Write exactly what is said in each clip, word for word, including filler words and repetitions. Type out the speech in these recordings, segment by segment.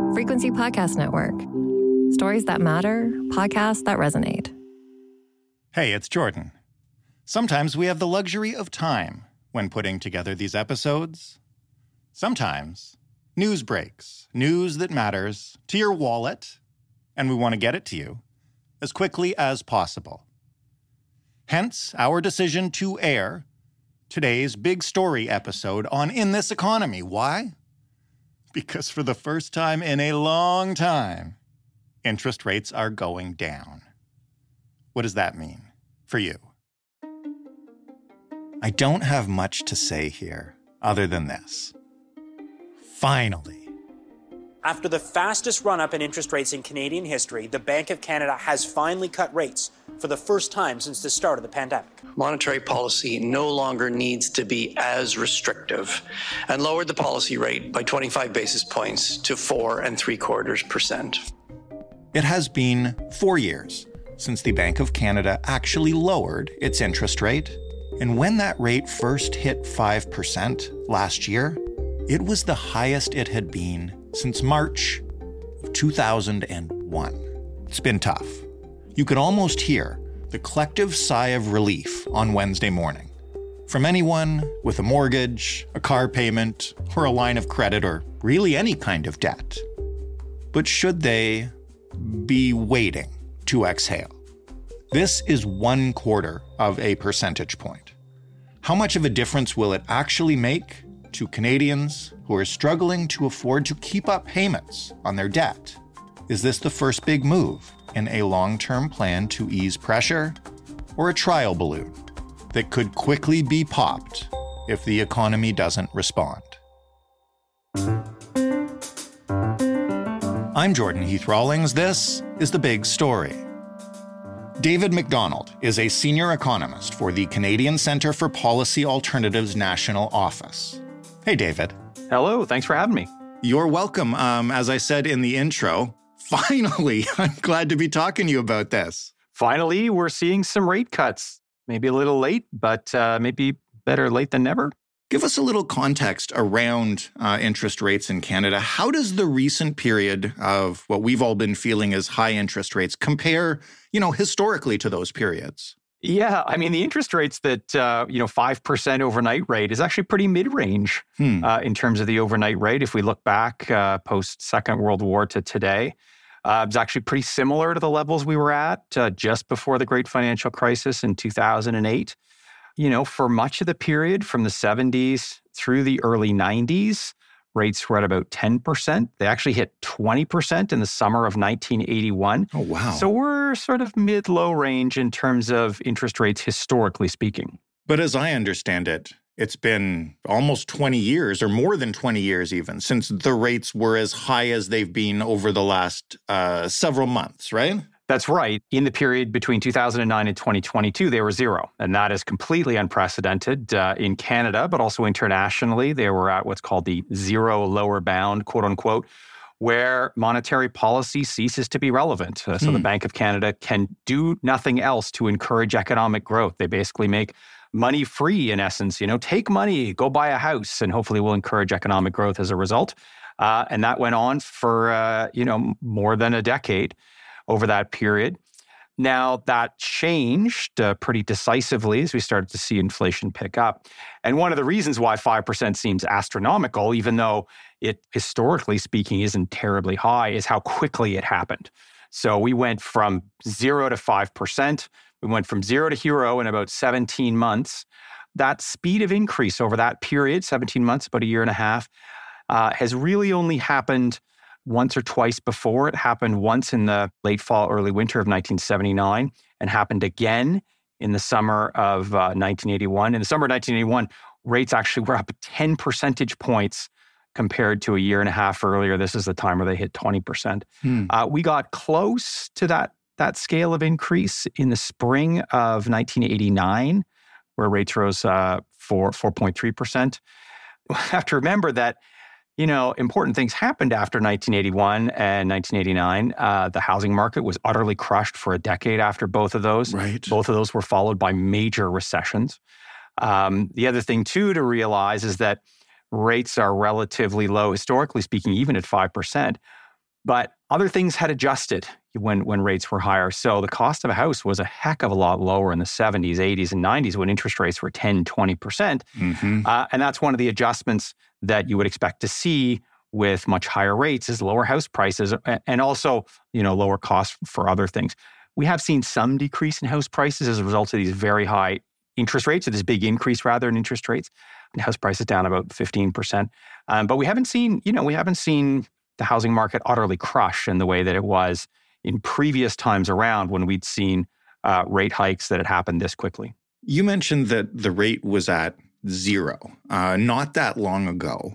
Frequency Podcast Network. Stories that matter, podcasts that resonate. Hey, it's Jordan. Sometimes we have the luxury of time when putting together these episodes. Sometimes news breaks, news that matters to your wallet, and we want to get it to you as quickly as possible. Hence, our decision to air today's big story episode on In This Economy. Why? Because for the first time in a long time, interest rates are going down. What does that mean for you? I don't have much to say here other than this. Finally. After the fastest run-up in interest rates in Canadian history, the Bank of Canada has finally cut rates for the first time since the start of the pandemic. Monetary policy no longer needs to be as restrictive and lowered the policy rate by twenty-five basis points to four and three quarters percent. It has been four years since the Bank of Canada actually lowered its interest rate. And when that rate first hit five percent last year, it was the highest it had been since March of two thousand one. It's been tough. You could almost hear the collective sigh of relief on Wednesday morning from anyone with a mortgage, a car payment, or a line of credit, or really any kind of debt. But should they be waiting to exhale? This is one quarter of a percentage point. How much of a difference will it actually make to Canadians who are struggling to afford to keep up payments on their debt? Is this the first big move in a long-term plan to ease pressure, or a trial balloon that could quickly be popped if the economy doesn't respond? I'm Jordan Heath Rawlings. This is The Big Story. David McDonald is a senior economist for the Canadian Centre for Policy Alternatives National Office. Hey, David. Hello. Thanks for having me. You're welcome. Um, as I said in the intro, finally, I'm glad to be talking to you about this. Finally, we're seeing some rate cuts. Maybe a little late, but uh, maybe better late than never. Give us a little context around uh, interest rates in Canada. How does the recent period of what we've all been feeling as high interest rates compare, you know, historically to those periods? Yeah, I mean, the interest rates that, uh, you know, five percent overnight rate is actually pretty mid-range hmm. uh, in terms of the overnight rate. If we look back uh, post-Second World War to today, uh, it's actually pretty similar to the levels we were at uh, just before the Great Financial Crisis in two thousand eight. You know, for much of the period from the seventies through the early nineties, rates were at about ten percent. They actually hit twenty percent in the summer of nineteen eighty-one. Oh, wow. So we're sort of mid-low range in terms of interest rates, historically speaking. But as I understand it, it's been almost twenty years, or more than twenty years even, since the rates were as high as they've been over the last uh, several months, right? That's right. In the period between two thousand nine and twenty twenty-two, they were zero. And that is completely unprecedented uh, in Canada, but also internationally. They were at what's called the zero lower bound, quote unquote, where monetary policy ceases to be relevant. Uh, so hmm. the Bank of Canada can do nothing else to encourage economic growth. They basically make money free, in essence. You know, take money, go buy a house, and hopefully we'll encourage economic growth as a result. Uh, and that went on for, uh, you know, more than a decade. Over that period. Now, that changed uh, pretty decisively as we started to see inflation pick up. And one of the reasons why five percent seems astronomical, even though it, historically speaking, isn't terribly high, is how quickly it happened. So we went from zero to five percent. We went from zero to hero in about seventeen months. That speed of increase over that period, seventeen months, about a year and a half, uh, has really only happened once or twice before. It happened once in the late fall, early winter of nineteen seventy-nine, and happened again in the summer of uh, nineteen eighty-one. In the summer of nineteen eighty-one, rates actually were up ten percentage points compared to a year and a half earlier. This is the time where they hit twenty percent. Hmm. Uh, we got close to that, that scale of increase in the spring of nineteen eighty-nine, where rates rose uh, for four point three percent. We have to remember that, you know, important things happened after nineteen eighty-one and nineteen eighty-nine. Uh, the housing market was utterly crushed for a decade after both of those. Right. Both of those were followed by major recessions. Um, the other thing, too, to realize is that rates are relatively low, historically speaking, even at five percent. But other things had adjusted when, when rates were higher. So the cost of a house was a heck of a lot lower in the seventies, eighties, and nineties when interest rates were ten, twenty percent. Mm-hmm. Uh, and that's one of the adjustments that you would expect to see with much higher rates is lower house prices and also, you know, lower costs for other things. We have seen some decrease in house prices as a result of these very high interest rates, or this big increase rather in interest rates. And house prices down about fifteen percent. Um, but we haven't seen, you know, we haven't seen the housing market utterly crush in the way that it was in previous times around when we'd seen uh, rate hikes that had happened this quickly. You mentioned that the rate was at zero uh, not that long ago.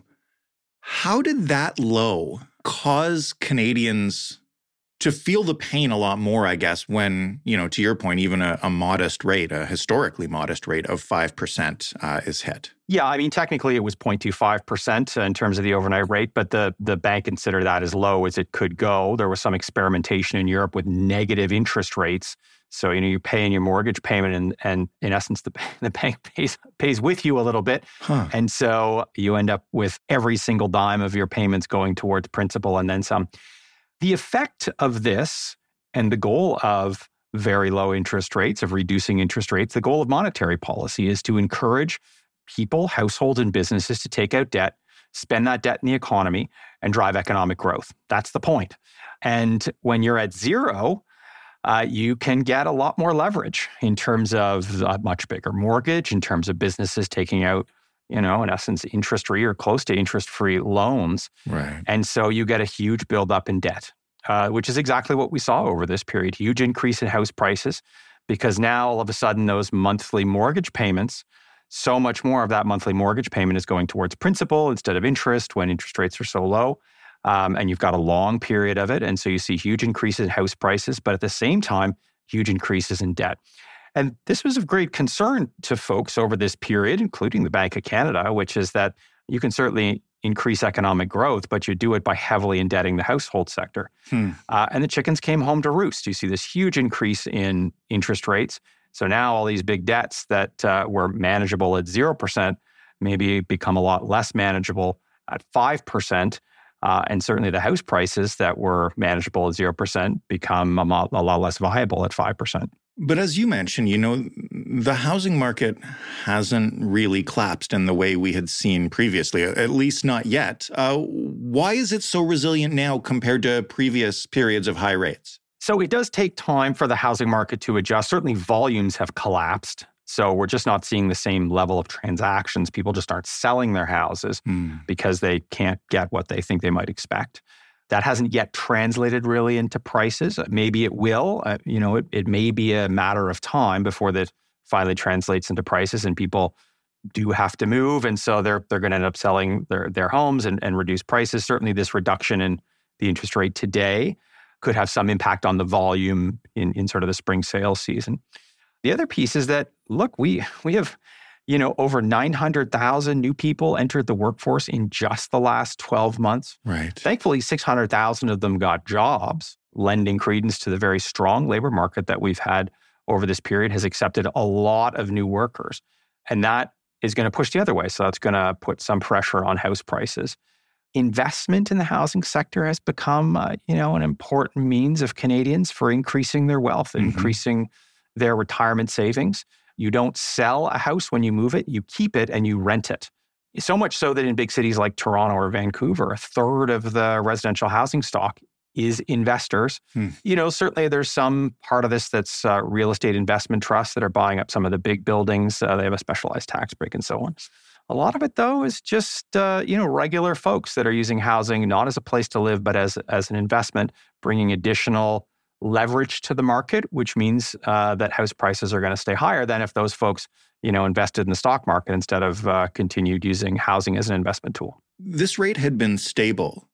How did that low cause Canadians to feel the pain a lot more, I guess, when, you know, to your point, even a, a modest rate, a historically modest rate of five percent uh, is hit? Yeah, I mean, technically it was zero point two five percent in terms of the overnight rate, but the, the bank considered that as low as it could go. There was some experimentation in Europe with negative interest rates. So, you know, you're paying your mortgage payment and, and in essence, the, the bank pays pays with you a little bit. Huh. And so you end up with every single dime of your payments going towards principal and then some. The effect of this and the goal of very low interest rates, of reducing interest rates, the goal of monetary policy is to encourage people, households, and businesses to take out debt, spend that debt in the economy, and drive economic growth. That's the point. And when you're at zero, Uh, you can get a lot more leverage in terms of a much bigger mortgage, in terms of businesses taking out, you know, in essence, interest-free or close to interest-free loans. Right. And so you get a huge buildup in debt, uh, which is exactly what we saw over this period. Huge increase in house prices because now all of a sudden those monthly mortgage payments, so much more of that monthly mortgage payment is going towards principal instead of interest when interest rates are so low. Um, and you've got a long period of it. And so you see huge increases in house prices, but at the same time, huge increases in debt. And this was of great concern to folks over this period, including the Bank of Canada, which is that you can certainly increase economic growth, but you do it by heavily indebting the household sector. Hmm. Uh, and the chickens came home to roost. You see this huge increase in interest rates. So now all these big debts that uh, were manageable at zero percent maybe become a lot less manageable at five percent. Uh, and certainly the house prices that were manageable at zero percent become a, mo- a lot less viable at five percent. But as you mentioned, you know, the housing market hasn't really collapsed in the way we had seen previously, at least not yet. Uh, why is it so resilient now compared to previous periods of high rates? So it does take time for the housing market to adjust. Certainly volumes have collapsed. So we're just not seeing the same level of transactions. People just aren't selling their houses mm. because they can't get what they think they might expect. That hasn't yet translated really into prices. Maybe it will. Uh, you know, it, it may be a matter of time before that finally translates into prices and people do have to move. And so they're they're going to end up selling their, their homes and, and reduce prices. Certainly this reduction in the interest rate today could have some impact on the volume in, in sort of the spring sales season. The other piece is that, look, we we have, you know, over nine hundred thousand new people entered the workforce in just the last twelve months. Right. Thankfully, six hundred thousand of them got jobs, lending credence to the very strong labor market that we've had over this period has accepted a lot of new workers. And that is going to push the other way. So that's going to put some pressure on house prices. Investment in the housing sector has become, uh, you know, an important means of Canadians for increasing their wealth, mm-hmm. increasing their retirement savings. You don't sell a house when you move it, you keep it and you rent it. So much so that in big cities like Toronto or Vancouver, a third of the residential housing stock is investors. Hmm. You know, certainly there's some part of this that's uh, real estate investment trusts that are buying up some of the big buildings. Uh, they have a specialized tax break and so on. A lot of it, though, is just, uh, you know, regular folks that are using housing not as a place to live, but as, as an investment, bringing additional leverage to the market, which means uh, that house prices are going to stay higher than if those folks, you know, invested in the stock market instead of uh, continued using housing as an investment tool. This rate had been stable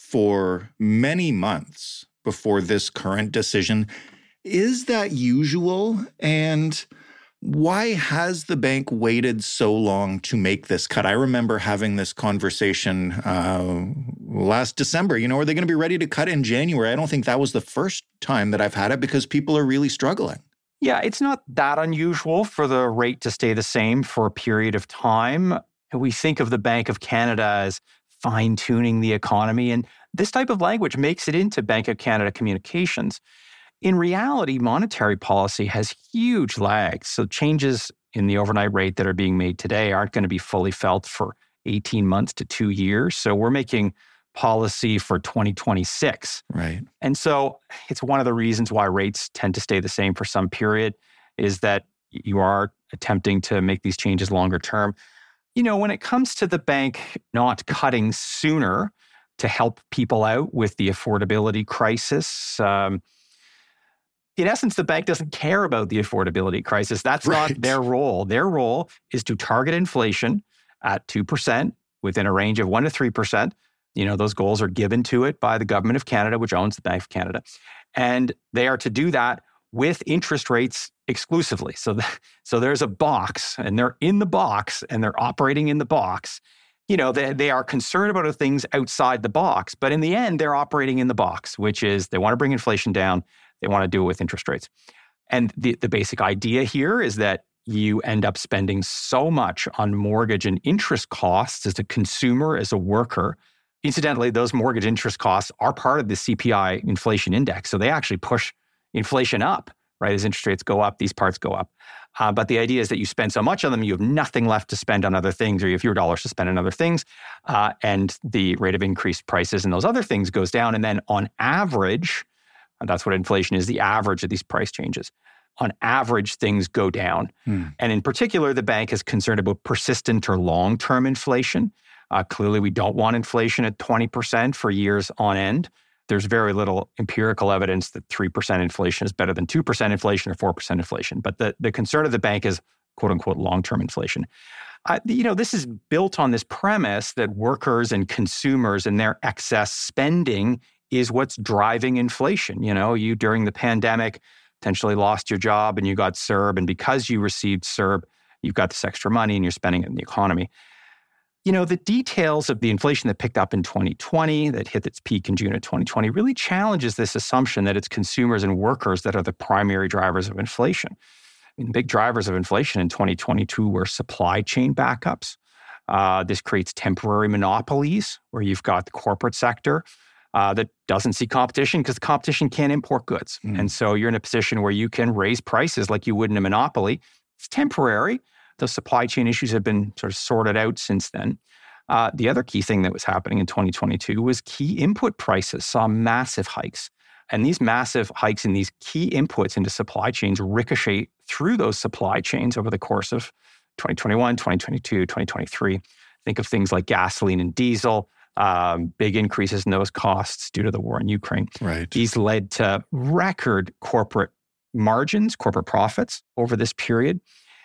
for many months before this current decision. Is that usual? And why has the bank waited so long to make this cut? I remember having this conversation uh, last December. You know, are they going to be ready to cut in January? I don't think that was the first time that I've had it because people are really struggling. Yeah, it's not that unusual for the rate to stay the same for a period of time. We think of the Bank of Canada as fine-tuning the economy, and this type of language makes it into Bank of Canada communications. In reality, monetary policy has huge lags. So changes in the overnight rate that are being made today aren't going to be fully felt for eighteen months to two years. So we're making policy for twenty twenty-six. Right. And so it's one of the reasons why rates tend to stay the same for some period is that you are attempting to make these changes longer term. You know, when it comes to the bank not cutting sooner to help people out with the affordability crisis, um, in essence, the bank doesn't care about the affordability crisis. That's right. Not their role. Their role is to target inflation at two percent within a range of one to three percent. You know, those goals are given to it by the Government of Canada, which owns the Bank of Canada. And they are to do that with interest rates exclusively. So, the, so there's a box, and they're in the box, and they're operating in the box. You know, they, they are concerned about things outside the box, but in the end, they're operating in the box, which is they want to bring inflation down. They want to do it with interest rates. And the, the basic idea here is that you end up spending so much on mortgage and interest costs as a consumer, as a worker. Incidentally, those mortgage interest costs are part of the C P I inflation index. So they actually push inflation up, right? As interest rates go up, these parts go up. Uh, but the idea is that you spend so much on them, you have nothing left to spend on other things, or you have fewer dollars to spend on other things. Uh, and the rate of increased prices and those other things goes down. And then on average, and that's what inflation is, the average of these price changes. On average, things go down. Hmm. And in particular, the bank is concerned about persistent or long-term inflation. Uh, clearly, we don't want inflation at twenty percent for years on end. There's very little empirical evidence that three percent inflation is better than two percent inflation or four percent inflation. But the, the concern of the bank is, quote unquote, long-term inflation. Uh, you know, this is built on this premise that workers and consumers and their excess spending is what's driving inflation. You know, you during the pandemic potentially lost your job and you got C E R B. And because you received C E R B, you've got this extra money and you're spending it in the economy. You know, the details of the inflation that picked up in twenty twenty, that hit its peak in June of twenty twenty, really challenges this assumption that it's consumers and workers that are the primary drivers of inflation. I mean, big drivers of inflation in twenty twenty-two were supply chain backups. Uh, this creates temporary monopolies where you've got the corporate sector uh, that doesn't see competition because the competition can't import goods. Mm. And so you're in a position where you can raise prices like you would in a monopoly. It's temporary. The supply chain issues have been sort of sorted out since then. Uh, the other key thing that was happening in twenty twenty-two was key input prices saw massive hikes. And these massive hikes in these key inputs into supply chains ricochet through those supply chains over the course of twenty twenty-one, twenty twenty-two, twenty twenty-three. Think of things like gasoline and diesel, um, big increases in those costs due to the war in Ukraine. Right. These led to record corporate margins, corporate profits over this period.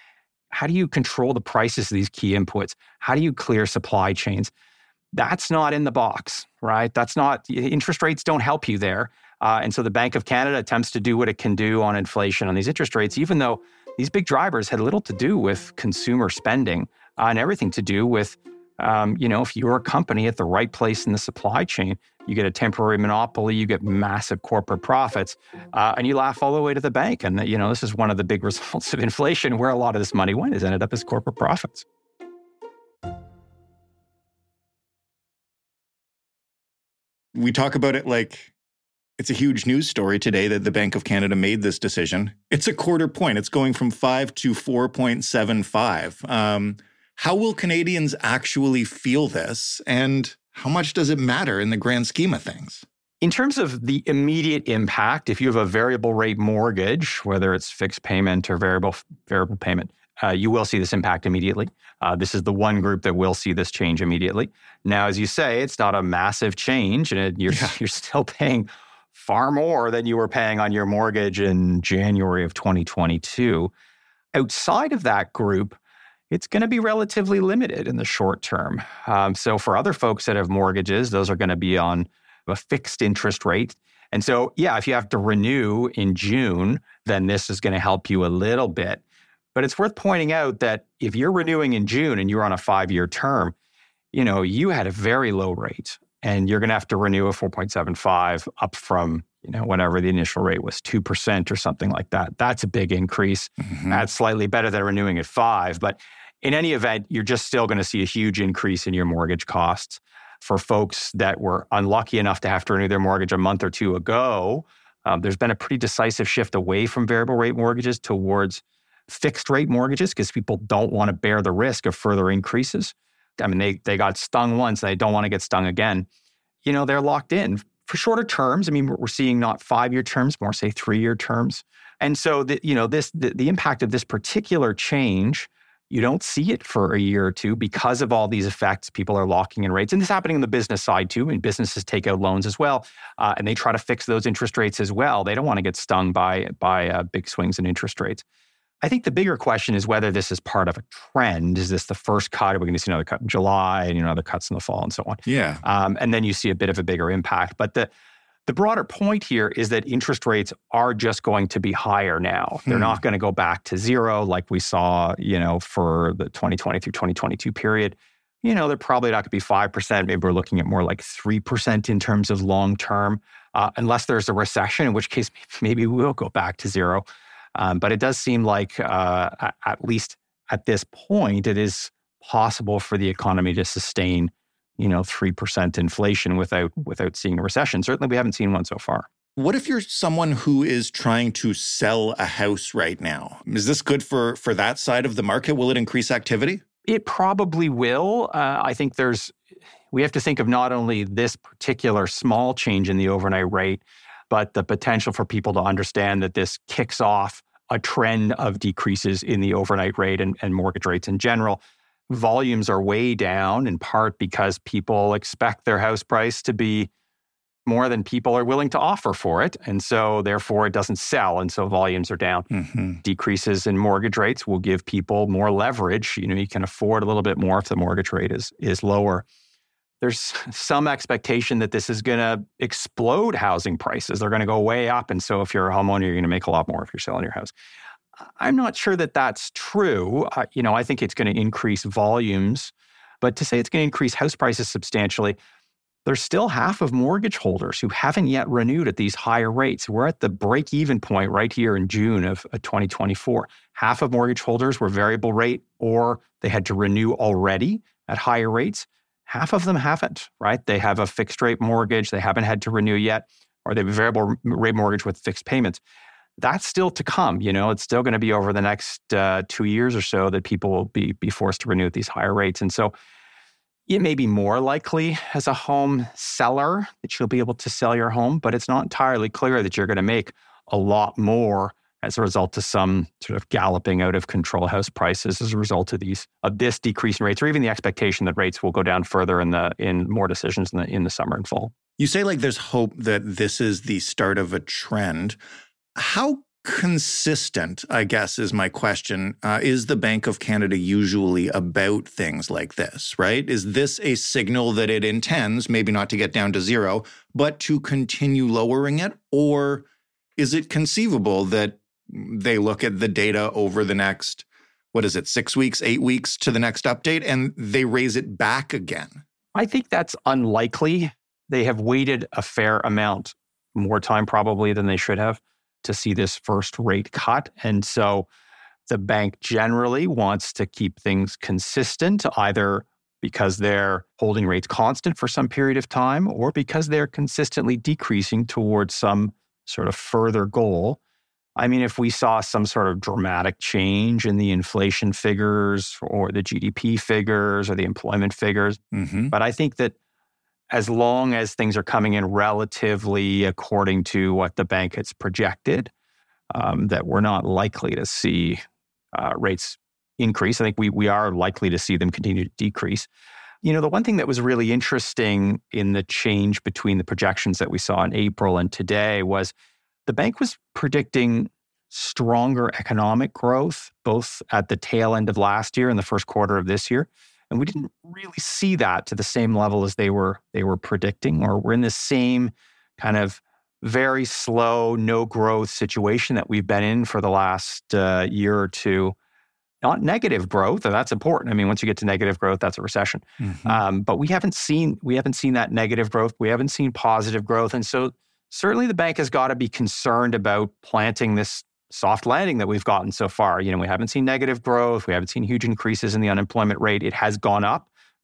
How do you control the prices of these key inputs? How do you clear supply chains? That's not in the box, right? That's not, interest rates don't help you there. Uh, and so the Bank of Canada attempts to do what it can do on inflation on these interest rates, even though these big drivers had little to do with consumer spending uh, and everything to do with, um, you know, if you're a company at the right place in the supply chain, you get a temporary monopoly, you get massive corporate profits, uh, and you laugh all the way to the bank. And, you know, this is one of the big results of inflation, where a lot of this money went, is ended up as corporate profits. We talk about it like it's a huge news story today that the Bank of Canada made this decision. It's a quarter point. It's going from five to four point seven five. Um, how will Canadians actually feel this? And how much does it matter in the grand scheme of things? In terms of the immediate impact, if you have a variable rate mortgage, whether it's fixed payment or variable variable payment, uh, you will see this impact immediately. Uh, this is the one group that will see this change immediately. Now, as you say, it's not a massive change, and it, you're yeah. you're still paying far more than you were paying on your mortgage in January of twenty twenty-two. Outside of that group, it's going to be relatively limited in the short term. Um, so for other folks that have mortgages, those are going to be on a fixed interest rate. And so, yeah, if you have to renew in June, then this is going to help you a little bit. But it's worth pointing out that if you're renewing in June and you're on a five-year term, you know, you had a very low rate, and you're going to have to renew a four point seven five up from, you know, whatever the initial rate was, two percent or something like that. That's a big increase. Mm-hmm. That's slightly better than renewing at five. But in any event, you're just still going to see a huge increase in your mortgage costs. For folks that were unlucky enough to have to renew their mortgage a month or two ago, um, there's been a pretty decisive shift away from variable rate mortgages towards fixed rate mortgages because people don't want to bear the risk of further increases. I mean, they they got stung once, and they don't want to get stung again. You know, they're locked in for shorter terms. I mean, we're seeing not five-year terms, more say three-year terms. And so, the, you know, this the, the impact of this particular change, you don't see it for a year or two because of all these effects. People are locking in rates. And this is happening on the business side too. I mean, businesses take out loans as well, uh, and they try to fix those interest rates as well. They don't want to get stung by, by uh, big swings in interest rates. I think the bigger question is whether this is part of a trend. Is this the first cut? Are we going to see another cut in July and, you know, other cuts in the fall and so on? Yeah. Um, and then you see a bit of a bigger impact. But the The broader point here is that interest rates are just going to be higher now. They're Hmm. not going to go back to zero like we saw, you know, for the twenty twenty through twenty twenty-two period. You know, they're probably not going to be five percent. Maybe we're looking at more like three percent in terms of long term, uh, unless there's a recession, in which case maybe we'll go back to zero. Um, but it does seem like, uh, at least at this point, it is possible for the economy to sustain, you know, three percent inflation without without seeing a recession. Certainly, we haven't seen one so far. What if you're someone who is trying to sell a house right now? Is this good for, for that side of the market? Will it increase activity? It probably will. Uh, I think there's, we have to think of not only this particular small change in the overnight rate, but the potential for people to understand that this kicks off a trend of decreases in the overnight rate and, and mortgage rates in general. Volumes are way down in part because people expect their house price to be more than people are willing to offer for it. And so therefore it doesn't sell. And so volumes are down. Mm-hmm. Decreases in mortgage rates will give people more leverage. You know, you can afford a little bit more if the mortgage rate is, is lower. There's some expectation that this is going to explode housing prices. They're going to go way up. And so if you're a homeowner, you're going to make a lot more if you're selling your house. I'm not sure that that's true. Uh, you know, I think it's going to increase volumes. But to say it's going to increase house prices substantially, there's still half of mortgage holders who haven't yet renewed at these higher rates. We're at the break-even point right here in June of, of twenty twenty-four. Half of mortgage holders were variable rate or they had to renew already at higher rates. Half of them haven't, right? They have a fixed rate mortgage. They haven't had to renew yet, or they have a variable rate mortgage with fixed payments. That's still to come. You know, it's still going to be over the next uh, two years or so that people will be, be forced to renew at these higher rates. And so it may be more likely as a home seller that you'll be able to sell your home, but it's not entirely clear that you're going to make a lot more as a result of some sort of galloping out of control house prices as a result of these of this decrease in rates, or even the expectation that rates will go down further in the in more decisions in the in the summer and fall. You say like there's hope that this is the start of a trend. How consistent, I guess, is my question, uh, is the Bank of Canada usually about things like this, right? Is this a signal that it intends, maybe not to get down to zero, but to continue lowering it? Or is it conceivable that they look at the data over the next, what is it, six weeks, eight weeks to the next update, and they raise it back again? I think that's unlikely. They have waited a fair amount, more time probably than they should have, to see this first rate cut. And so the bank generally wants to keep things consistent, either because they're holding rates constant for some period of time or because they're consistently decreasing towards some sort of further goal. I mean, if we saw some sort of dramatic change in the inflation figures or the G D P figures or the employment figures, Mm-hmm. but I think that as long as things are coming in relatively according to what the bank has projected, um, that we're not likely to see uh, rates increase. I think we we are likely to see them continue to decrease. You know, the one thing that was really interesting in the change between the projections that we saw in April and today was the bank was predicting stronger economic growth, both at the tail end of last year and the first quarter of this year. And we didn't really see that to the same level as they were they were predicting, or we're in the same kind of very slow, no growth situation that we've been in for the last uh, year or two. Not negative growth, and that's important. I mean, once you get to negative growth, that's a recession. Mm-hmm. Um, but we haven't seen we haven't seen that negative growth. We haven't seen positive growth, and so certainly the bank has got to be concerned about planting this soft landing that we've gotten so far. You know, we haven't seen negative growth. We haven't seen huge increases in the unemployment rate. It has gone up,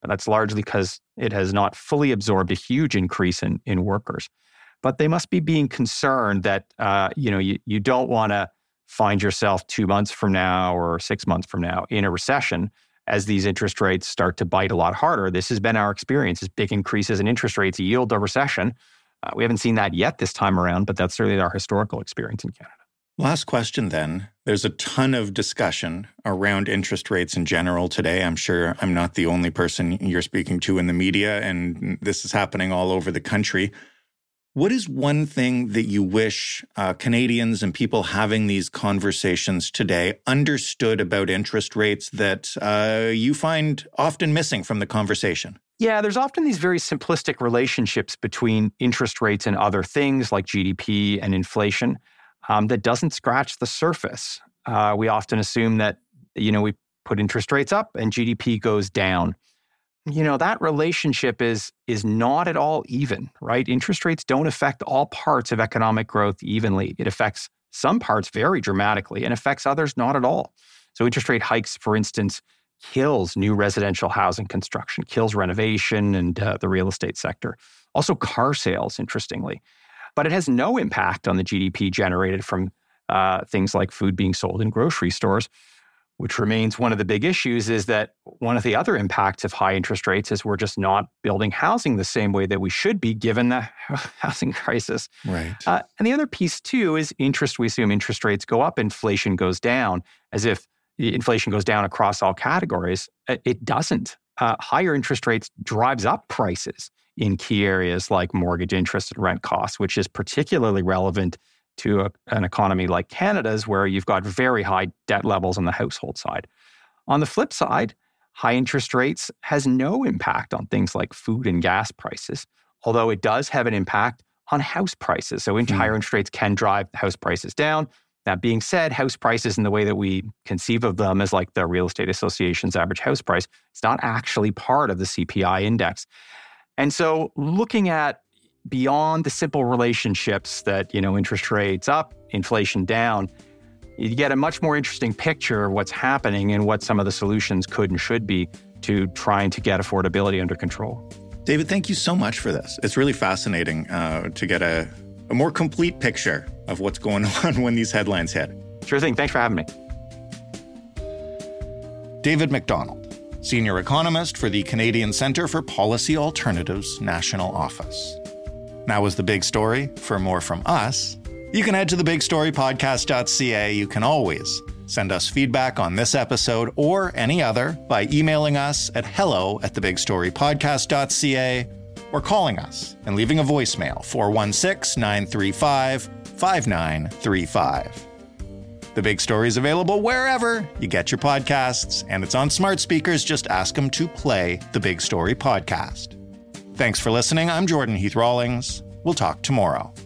That's largely because it has not fully absorbed a huge increase in, in workers. But they must be being concerned that uh, you know you, you don't want to find yourself two months from now or six months from now in a recession as these interest rates start to bite a lot harder. This has been our experience, is big increases in interest rates yield a recession. Uh, we haven't seen that yet this time around, but that's certainly our historical experience in Canada. Last question then. There's a ton of discussion around interest rates in general today. I'm sure I'm not the only person you're speaking to in the media, and this is happening all over the country. What is one thing that you wish uh, Canadians and people having these conversations today understood about interest rates that uh, you find often missing from the conversation? Yeah, there's often these very simplistic relationships between interest rates and other things like G D P and inflation um, that doesn't scratch the surface. Uh, we often assume that, you know, we put interest rates up and G D P goes down. You know, that relationship is is not at all even, right? Interest rates don't affect all parts of economic growth evenly. It affects some parts very dramatically and affects others not at all. So interest rate hikes, for instance, kills new residential housing construction, kills renovation and uh, the real estate sector. Also car sales, interestingly. But it has no impact on the G D P generated from uh, things like food being sold in grocery stores, which remains one of the big issues. Is that one of the other impacts of high interest rates is we're just not building housing the same way that we should be given the housing crisis. Right. Uh, and the other piece too is interest. We assume interest rates go up, inflation goes down, as if inflation goes down across all categories. It doesn't. Uh, higher interest rates drives up prices in key areas like mortgage interest and rent costs, which is particularly relevant to a, an economy like Canada's, where you've got very high debt levels on the household side. On the flip side, high interest rates has no impact on things like food and gas prices, although it does have an impact on house prices. So mm. higher interest rates can drive house prices down. That being said, house prices in the way that we conceive of them as like the Real Estate Association's average house price, it's not actually part of the C P I index. And so looking at beyond the simple relationships that, you know, interest rates up, inflation down, you get a much more interesting picture of what's happening and what some of the solutions could and should be to trying to get affordability under control. David, thank you so much for this. It's really fascinating uh, to get a, a more complete picture of what's going on when these headlines hit. Sure thing. Thanks for having me. David Macdonald, Senior Economist for the Canadian Centre for Policy Alternatives National Office. That was the big story. For more from us, you can head to the big story podcast dot c a. You can always send us feedback on this episode or any other by emailing us at hello at the big story podcast dot c a or calling us and leaving a voicemail four one six, nine three five, five nine three five. The Big Story is available wherever you get your podcasts, and it's on smart speakers. Just ask them to play the Big Story podcast. Thanks for listening. I'm Jordan Heath Rawlings. We'll talk tomorrow.